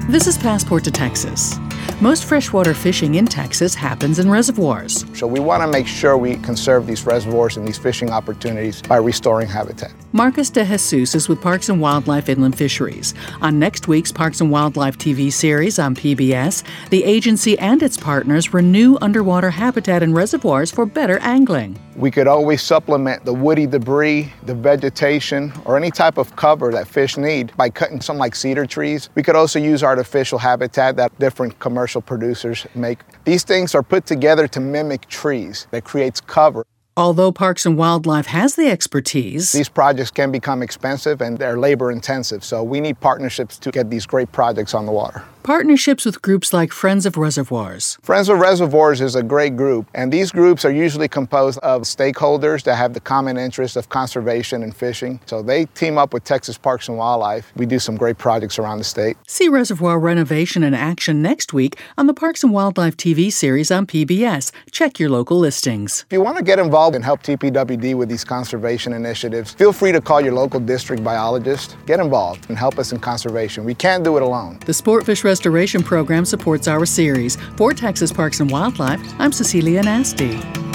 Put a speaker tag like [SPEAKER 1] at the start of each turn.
[SPEAKER 1] This is Passport to Texas. Most freshwater fishing in Texas happens in reservoirs.
[SPEAKER 2] So we want to make sure we conserve these reservoirs and these fishing opportunities by restoring habitat.
[SPEAKER 1] Marcus De Jesus is with Parks and Wildlife Inland Fisheries. On next week's Parks and Wildlife TV series on PBS, the agency and its partners renew underwater habitat and reservoirs for better angling.
[SPEAKER 2] We could always supplement the woody debris, the vegetation, or any type of cover that fish need by cutting some like cedar trees. We could also use artificial habitat that different commercial producers make. These things are put together to mimic trees that creates cover.
[SPEAKER 1] Although Parks and Wildlife has the expertise,
[SPEAKER 2] these projects can become expensive and they're labor intensive, so we need partnerships to get these great projects on the water.
[SPEAKER 1] Partnerships with groups like Friends of Reservoirs.
[SPEAKER 2] Friends of Reservoirs is a great group, and these groups are usually composed of stakeholders that have the common interest of conservation and fishing. So they team up with Texas Parks and Wildlife. We do some great projects around the state.
[SPEAKER 1] See reservoir renovation in action next week on the Parks and Wildlife TV series on PBS. Check your local listings.
[SPEAKER 2] If you want to get involved and help TPWD with these conservation initiatives, feel free to call your local district biologist. Get involved and help us in conservation. We can't do it alone.
[SPEAKER 1] The Sportfish Restoration Program supports our series. For Texas Parks and Wildlife, I'm Cecilia Nasty.